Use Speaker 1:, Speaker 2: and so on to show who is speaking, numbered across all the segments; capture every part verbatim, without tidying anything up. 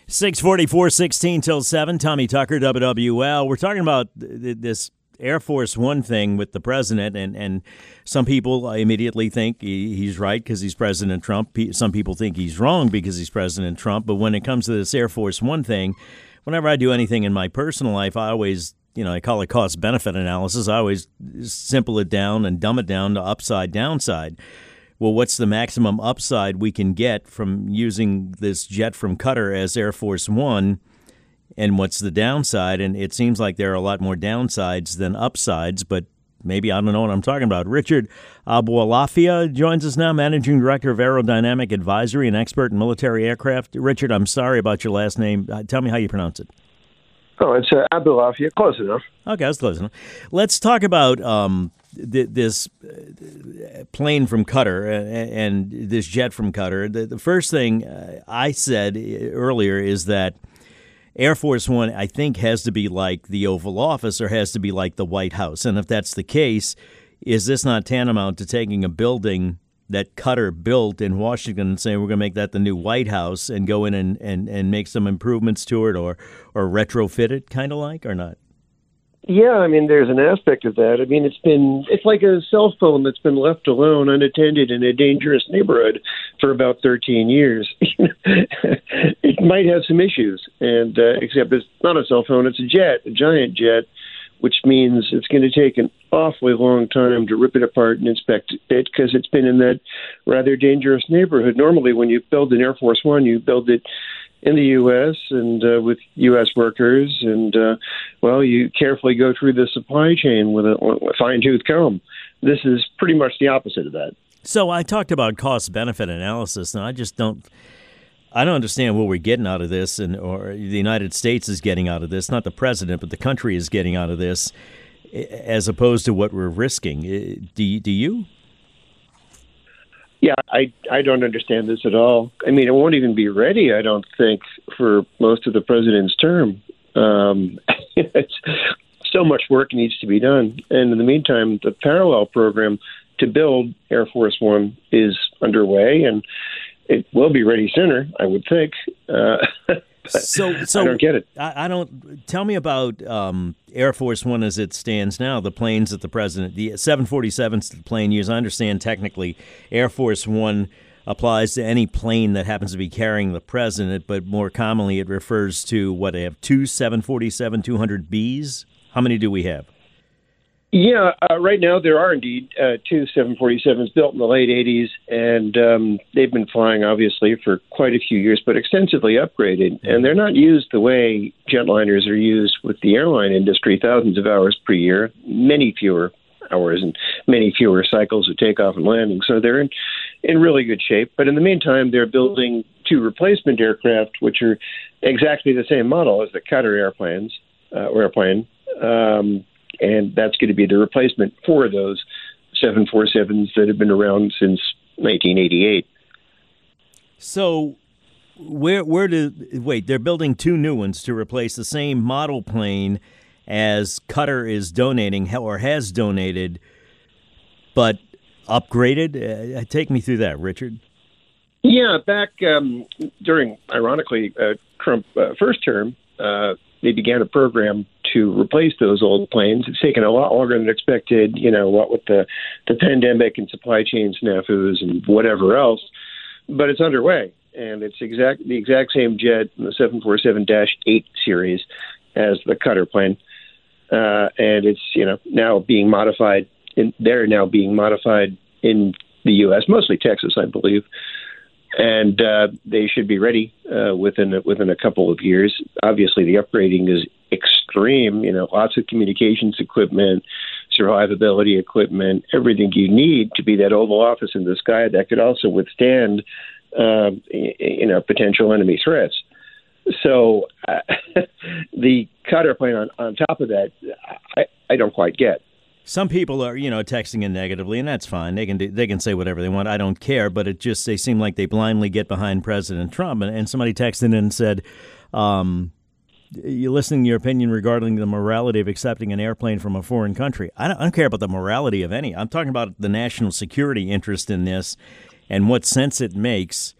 Speaker 1: six forty-four, sixteen till seven. Tommy Tucker, W W L. We're talking about th- this Air Force One thing with the president, and, and some people immediately think he, he's right because he's President Trump. Some people think he's wrong because he's President Trump. But when it comes to this Air Force One thing, whenever I do anything in my personal life, I always, you know, I call it cost-benefit analysis. I always simple it down and dumb it down to upside, downside. Well, what's the maximum upside we can get from using this jet from Qatar as Air Force One, and what's the downside? And it seems like there are a lot more downsides than upsides, but maybe I don't know what I'm talking about. Richard Aboulafia joins us now, Managing Director of Aerodynamic Advisory and expert in military aircraft. Richard, I'm sorry about your last name. Uh, tell me how you pronounce it.
Speaker 2: Oh, it's uh, Aboulafia. Close enough.
Speaker 1: Okay, that's close enough. Let's talk about um, th- this plane from Qatar and, and this jet from Qatar. The, the first thing I said earlier is that Air Force One, I think, has to be like the Oval Office or has to be like the White House. And if that's the case, is this not tantamount to taking a building that Qatar built in Washington and saying we're going to make that the new White House and go in and, and, and make some improvements to it or, or retrofit it, kind of like, or not?
Speaker 2: Yeah, I mean, there's an aspect of that. I mean, it's been, it's like a cell phone that's been left alone, unattended in a dangerous neighborhood for about thirteen years. It might have some issues, and uh, except it's not a cell phone, it's a jet, a giant jet, which means it's going to take an awfully long time to rip it apart and inspect it because it's been in that rather dangerous neighborhood. Normally, when you build an Air Force One, you build it in the U S and uh, with U S workers, and, uh, well, you carefully go through the supply chain with a, a fine-tooth comb. This is pretty much the opposite of that.
Speaker 1: So I talked about cost-benefit analysis, and I just don't I don't understand what we're getting out of this, and or the United States is getting out of this, not the president, but the country is getting out of this, as opposed to what we're risking. Do, do you?
Speaker 2: Yeah, I, I don't understand this at all. I mean, it won't even be ready, I don't think, for most of the president's term. Um, it's, so much work needs to be done. And in the meantime, the parallel program to build Air Force One is underway, and it will be ready sooner, I would think. Uh,
Speaker 1: so, so
Speaker 2: I don't get it.
Speaker 1: I, I don't. Tell me about um, Air Force One as it stands now. The planes that the president, the seven forty-sevens, the plane used. I understand technically, Air Force One applies to any plane that happens to be carrying the president, but more commonly, it refers to what they have two seven forty-seven two hundred Bs. How many do we have?
Speaker 2: Yeah, uh, right now there are indeed uh, two seven forty-sevens built in the late eighties, and um, they've been flying, obviously, for quite a few years, but extensively upgraded. And they're not used the way jetliners are used with the airline industry, thousands of hours per year, many fewer hours and many fewer cycles of takeoff and landing. So they're in, in really good shape. But in the meantime, they're building two replacement aircraft, which are exactly the same model as the Qatar airplanes, uh, or airplane. Um And that's going to be the replacement for those seven forty-sevens that have been around since nineteen eighty-eight.
Speaker 1: So where where do wait, they're building two new ones to replace the same model plane as Qatar is donating or has donated, but upgraded? Uh, take me through that, Richard.
Speaker 2: Yeah, back um, during, ironically, uh, Trump uh, first term, uh, they began a program to replace those old planes. It's taken a lot longer than expected, you know, what with the, the pandemic and supply chain snafus and whatever else, but it's underway. And it's exact the exact same jet in the seven forty-seven dash eight series as the Qatar plane. Uh, and it's, you know, now being modified, in, they're now being modified in the U S, mostly Texas, I believe. And uh, they should be ready uh, within a, within a couple of years. Obviously, the upgrading is extreme. You know, lots of communications equipment, survivability equipment, everything you need to be that Oval Office in the sky that could also withstand, uh, you know, potential enemy threats. So uh, the Qatar plane on, on top of that, I, I don't quite get.
Speaker 1: Some people are, you know, texting in negatively, and that's fine. They can do, they can say whatever they want. I don't care, but it just they seem like they blindly get behind President Trump. And, and somebody texted in and said, um, "You're listening to your opinion regarding the morality of accepting an airplane from a foreign country." I don't, I don't care about the morality of any. I'm talking about the national security interest in this, and what sense it makes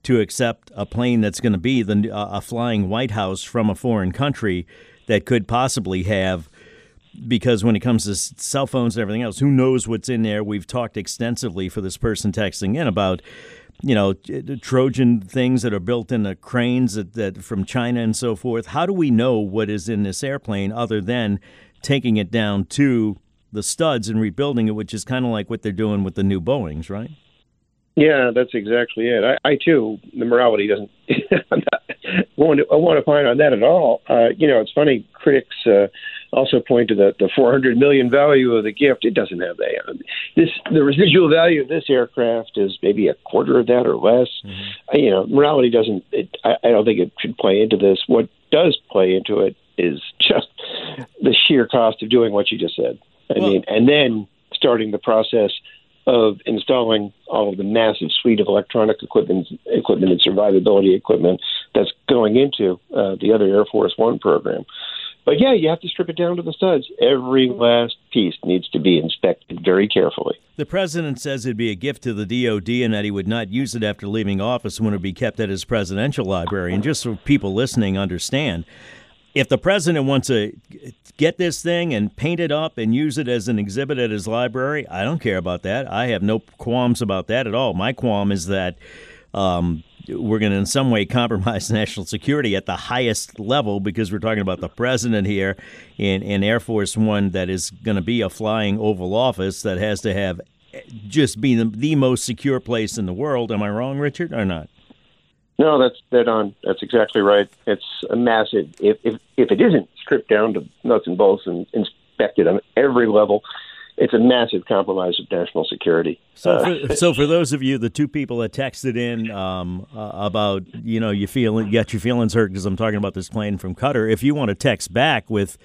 Speaker 1: to accept a plane that's going to be the uh, a flying White House from a foreign country that could possibly have, because when it comes to cell phones and everything else, who knows what's in there? We've talked extensively for this person texting in about, you know, Trojan things that are built into cranes that, that from China and so forth. How do we know what is in this airplane other than taking it down to the studs and rebuilding it, which is kind of like what they're doing with the new Boeings, right?
Speaker 2: Yeah, that's exactly it. I, I too, the morality doesn't. I'm not want to, I want to find on that at all. Uh, you know, it's funny. Critics uh, also point to the, the four hundred million value of the gift. It doesn't have that. This the residual value of this aircraft is maybe a quarter of that or less. Mm-hmm. Uh, you know, morality doesn't. It, I, I don't think it should play into this. What does play into it is just the sheer cost of doing what you just said. I well, mean, and then starting the process of installing all of the massive suite of electronic equipment, equipment and survivability equipment that's going into uh, the other Air Force One program. But yeah, you have to strip it down to the studs. Every last piece needs to be inspected very carefully.
Speaker 1: The president says it'd be a gift to the D O D and that he would not use it after leaving office when it would be kept at his presidential library. And just so people listening understand, if the president wants to get this thing and paint it up and use it as an exhibit at his library, I don't care about that. I have no qualms about that at all. My qualm is that um, we're going to in some way compromise national security at the highest level, because we're talking about the president here in, in Air Force One that is going to be a flying Oval Office that has to have just be the, the most secure place in the world. Am I wrong, Richard, or not?
Speaker 2: No, that's dead on. That's exactly right. It's a massive. If if if it isn't stripped down to nuts and bolts and inspected on every level, it's a massive compromise of national security.
Speaker 1: So, uh, for, so for those of you, the two people that texted in um, uh, about, you know, you feel you got your feelings hurt because I'm talking about this plane from Qatar. If you want to text back with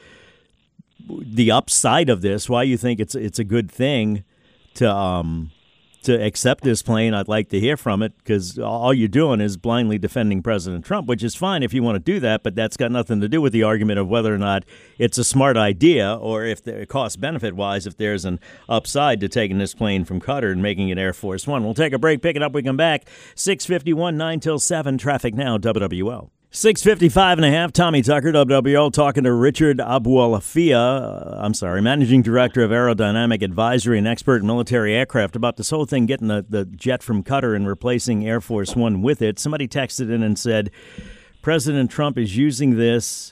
Speaker 1: the upside of this, why you think it's it's a good thing to um. to accept this plane, I'd like to hear from it, because all you're doing is blindly defending President Trump, which is fine if you want to do that, but that's got nothing to do with the argument of whether or not it's a smart idea or if the cost-benefit-wise, if there's an upside to taking this plane from Qatar and making it Air Force One. We'll take a break, pick it up, we come back. six fifty-one, nine till seven, traffic now, W W L. six fifty-five and a half, Tommy Tucker, W W L, talking to Richard Abualafia, uh, I'm sorry, Managing Director of Aerodynamic Advisory and expert in military aircraft, about this whole thing, getting the, the jet from Qatar and replacing Air Force One with it. Somebody texted in and said, President Trump is using this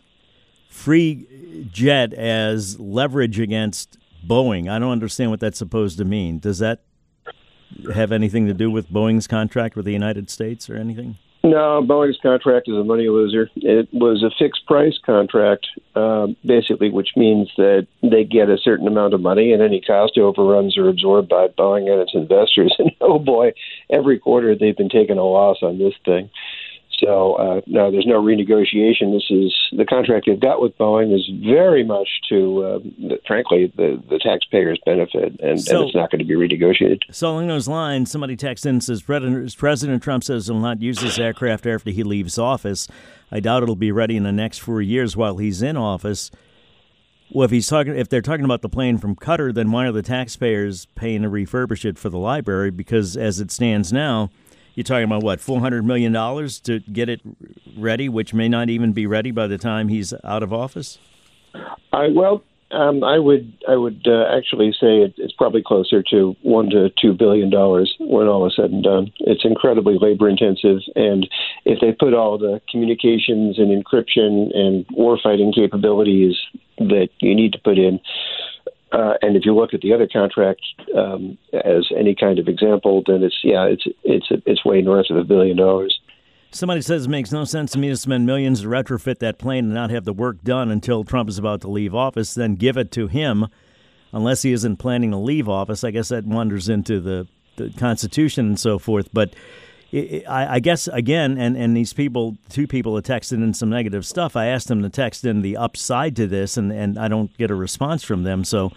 Speaker 1: free jet as leverage against Boeing. I don't understand what that's supposed to mean. Does that have anything to do with Boeing's contract with the United States or anything?
Speaker 2: No, Boeing's contract is a money loser. It was a fixed price contract, uh, basically, which means that they get a certain amount of money, and any cost overruns are absorbed by Boeing and its investors. And oh boy, every quarter they've been taking a loss on this thing. So uh, no, there's no renegotiation. This is the contract they've got with Boeing is very much to, uh, the, frankly, the, the taxpayers' benefit, and, so, and it's not going to be renegotiated.
Speaker 1: So along those lines, somebody texts in and says, President, President Trump says he'll not use this aircraft after he leaves office. I doubt it'll be ready in the next four years while he's in office. Well, if he's talking, if they're talking about the plane from Qatar, then why are the taxpayers paying to refurbish it for the library? Because as it stands now, you're talking about, what, four hundred million dollars to get it ready, which may not even be ready by the time he's out of office?
Speaker 2: I, well, um, I would I would uh, actually say it, it's probably closer to one to two billion dollars when all is said and done. It's incredibly labor intensive, and if they put all the communications and encryption and warfighting capabilities that you need to put in, Uh, and if you look at the other contract um, as any kind of example, then it's yeah, it's it's it's way north of a billion dollars.
Speaker 1: Somebody says it makes no sense to me to spend millions to retrofit that plane and not have the work done until Trump is about to leave office, then give it to him, unless he isn't planning to leave office. I guess that wanders into the, the Constitution and so forth. But it, I, I guess, again, and, and these people, two people have texted in some negative stuff. I asked them to text in the upside to this, and, and I don't get a response from them. So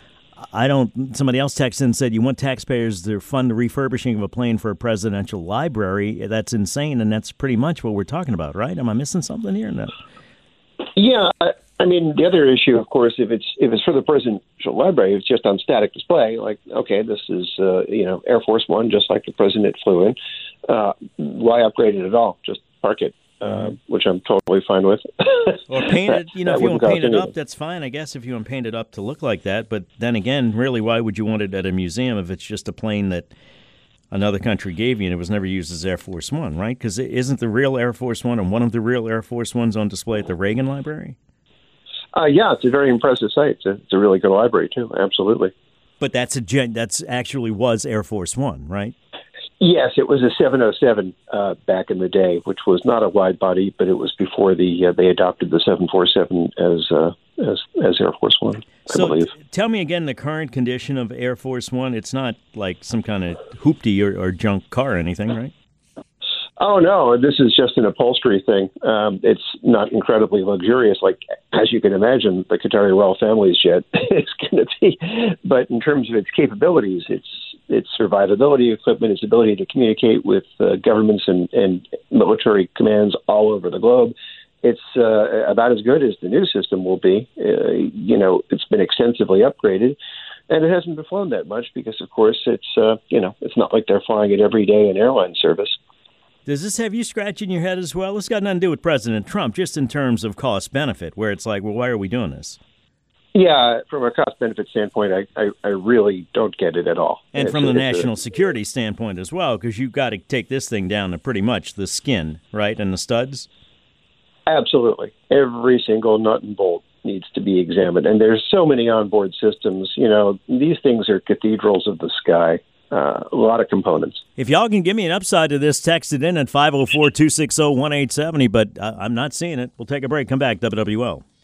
Speaker 1: I don't. Somebody else texted in and said, you want taxpayers to fund the refurbishing of a plane for a presidential library. That's insane, and that's pretty much what we're talking about, right? Am I missing something here? No.
Speaker 2: Yeah, I, I mean, the other issue, of course, if it's if it's for the presidential library, if it's just on static display, like, okay, this is, uh, you know, Air Force One, just like the president flew in. uh, why upgrade it at all? Just park it, uh, which I'm totally fine with.
Speaker 1: Or paint it, you know,
Speaker 2: That
Speaker 1: if you want
Speaker 2: wouldn't
Speaker 1: to
Speaker 2: cost
Speaker 1: paint it up,
Speaker 2: anything.
Speaker 1: that's fine, I guess, if you want to paint it up to look like that. But then again, really, why would you want it at a museum if it's just a plane that another country gave you and it was never used as Air Force One, right? Because isn't the real Air Force One and one of the real Air Force Ones on display at the Reagan Library?
Speaker 2: Uh, yeah, it's a very impressive site. It's a, it's a really good library, too. Absolutely.
Speaker 1: But that's a gen- that's actually was Air Force One, right?
Speaker 2: Yes, it was a seven oh seven uh, back in the day, which was not a wide body, but it was before the uh, they adopted the seven forty-seven as uh, as as Air Force One, I
Speaker 1: So
Speaker 2: believe.
Speaker 1: t- tell me again the current condition of Air Force One. It's not like some kind of hoopty or, or junk car or anything, right?
Speaker 2: Oh, no, this is just an upholstery thing. Um, it's not incredibly luxurious, like, as you can imagine, the Qatari royal family's jet is going to be. But in terms of its capabilities, its its survivability equipment, its ability to communicate with uh, governments and, and military commands all over the globe, it's uh, about as good as the new system will be. Uh, you know, it's been extensively upgraded. And it hasn't been flown that much because, of course, it's, uh, you know, it's not like they're flying it every day in airline service.
Speaker 1: Does this have you scratching your head as well? It's got nothing to do with President Trump, just in terms of cost benefit, where it's like, well, why are we doing this?
Speaker 2: Yeah, from a cost benefit standpoint, I, I, I really don't get it at all.
Speaker 1: And
Speaker 2: It's
Speaker 1: from the
Speaker 2: a- it's
Speaker 1: national
Speaker 2: a-
Speaker 1: security standpoint as well, because you've got to take this thing down to pretty much the skin, right, and the studs.
Speaker 2: Absolutely. Every single nut and bolt needs to be examined. And there's so many onboard systems. You know, these things are cathedrals of the sky. Uh, a lot of components.
Speaker 1: If y'all can give me an upside to this, text it in at five oh four, two six oh, one eight seven oh, but I- I'm not seeing it. We'll take a break. Come back, W W L.